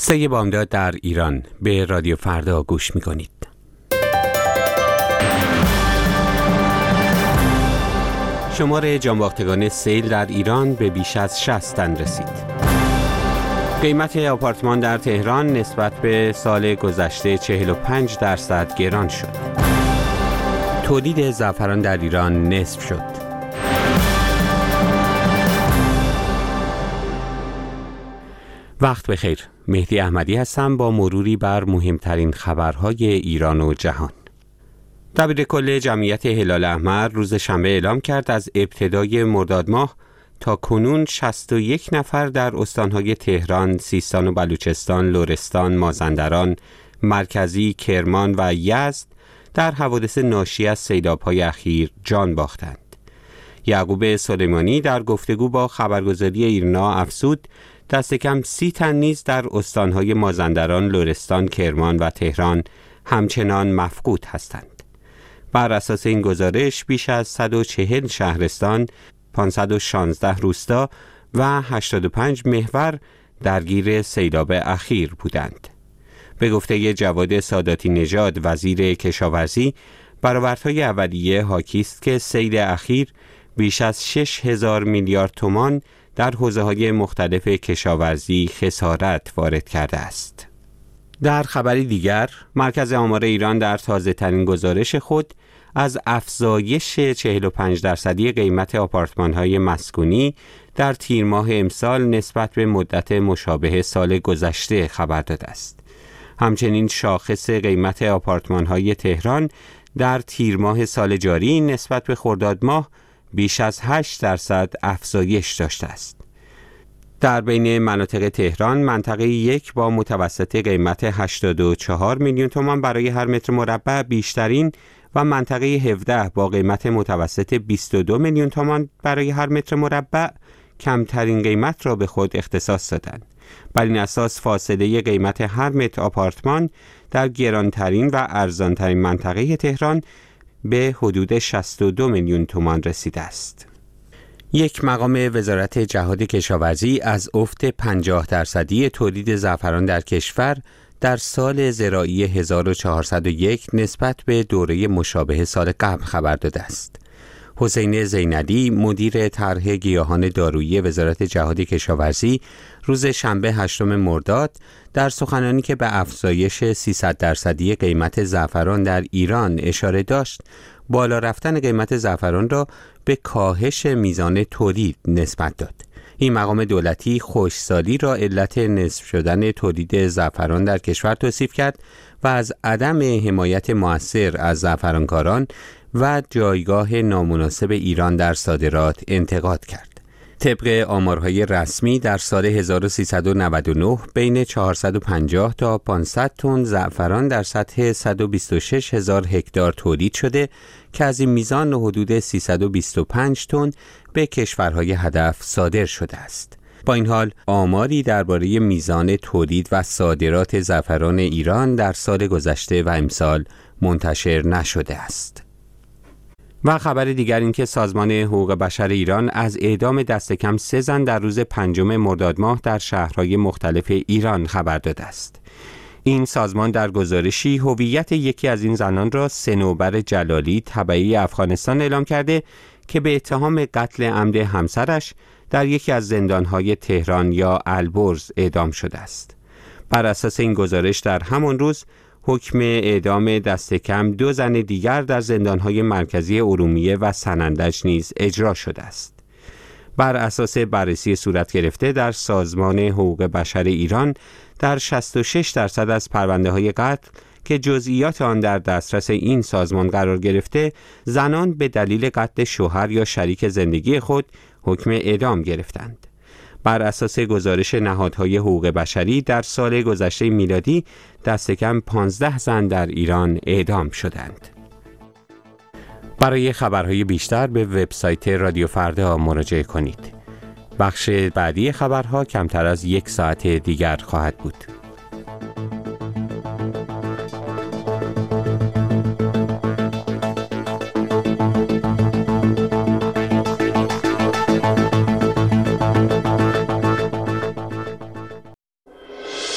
سه بامداد در ایران. به رادیو فردا گوش می‌کنید. شمار جانباختگان سیل در ایران به بیش از 60 تن رسید. قیمت آپارتمان در تهران نسبت به سال گذشته 45% گران شد. تولید زعفران در ایران نصف شد. وقت بخیر. مهدی احمدی هستم با مروری بر مهمترین خبرهای ایران و جهان. دبیر کل جمعیت هلال احمر روز شنبه اعلام کرد از ابتدای مرداد ماه تا کنون 61 نفر در استانهای تهران، سیستان و بلوچستان، لرستان، مازندران، مرکزی، کرمان و یزد در حوادث ناشی از سیلاب‌های اخیر جان باختند. یعقوب سلیمانی در گفتگو با خبرگزاری ایرنا افزود دست کم 30 تن نیز در استانهای مازندران، لرستان، کرمان و تهران همچنان مفقود هستند. بر اساس این گزارش بیش از 140 شهرستان، 516 روستا و 85 محور درگیر سیلاب اخیر بودند. به گفته جواد ساداتی نژاد وزیر کشاورزی، برآوردهای اولیه حاکی است که سیل اخیر بیش از 6000 میلیارد تومان در حوزه‌های مختلف کشاورزی خسارت وارد کرده است. در خبری دیگر، مرکز آمار ایران در تازه‌ترین گزارش خود از افزایش 45% قیمت آپارتمان‌های مسکونی در تیر ماه امسال نسبت به مدت مشابه سال گذشته خبر داده است. همچنین شاخص قیمت آپارتمان‌های تهران در تیر ماه سال جاری نسبت به خرداد ماه بیش از 8% افزایش داشته است. در بین مناطق تهران، منطقه 1 با متوسط قیمت 84 میلیون تومان برای هر متر مربع بیشترین و منطقه 17 با قیمت متوسط 22 میلیون تومان برای هر متر مربع کمترین قیمت را به خود اختصاص دادند. بر این اساس فاصله قیمت هر متر آپارتمان در گرانترین و ارزانترین منطقه تهران به حدود 62 میلیون تومان رسیده است. یک مقام وزارت جهاد کشاورزی از افت 50% تولید زعفران در کشور در سال زراعی 1401 نسبت به دوره مشابه سال قبل خبر داده است. حسین زینلی، مدیر طرح گیاهان دارویی وزارت جهاد کشاورزی، روز شنبه 8 مرداد در سخنرانی که به افزایش 300% قیمت زعفران در ایران اشاره داشت، بالا رفتن قیمت زعفران را به کاهش میزان تولید نسبت داد. این مقام دولتی خشکسالی را علت نصف شدن تولید زعفران در کشور توصیف کرد و از عدم حمایت مؤثر از زعفرانکاران و جایگاه نامناسب ایران در صادرات انتقاد کرد. طبق آمارهای رسمی در سال 1399 بین 450 تا 500 تن زعفران در سطح 126 هزار هکتار تولید شده که از این میزان حدود 325 تن به کشورهای هدف صادر شده است. با این حال آماری درباره میزان تولید و صادرات زعفران ایران در سال گذشته و امسال منتشر نشده است. و خبر دیگر این که سازمان حقوق بشر ایران از اعدام دست کم 3 زن در روز 5 مرداد ماه در شهرهای مختلف ایران خبر داده است. این سازمان در گزارشی هویت یکی از این زنان را صنوبر جلالی تبعی افغانستان اعلام کرده که به اتهام قتل عمد همسرش در یکی از زندانهای تهران یا البرز اعدام شده است. بر اساس این گزارش در همان روز حکم اعدام دست کم 2 زن دیگر در زندانهای مرکزی ارومیه و سنندج نیز اجرا شده است. بر اساس بررسی صورت گرفته در سازمان حقوق بشر ایران در 66% از پرونده‌های قتل که جزئیات آن در دسترس این سازمان قرار گرفته، زنان به دلیل قتل شوهر یا شریک زندگی خود حکم اعدام گرفتند. بر اساس گزارش نهادهای حقوق بشری در سال گذشته میلادی دست کم 15 زن در ایران اعدام شدند. برای خبرهای بیشتر به وبسایت رادیو فردا مراجعه کنید. بخش بعدی خبرها کمتر از 1 ساعت دیگر خواهد بود.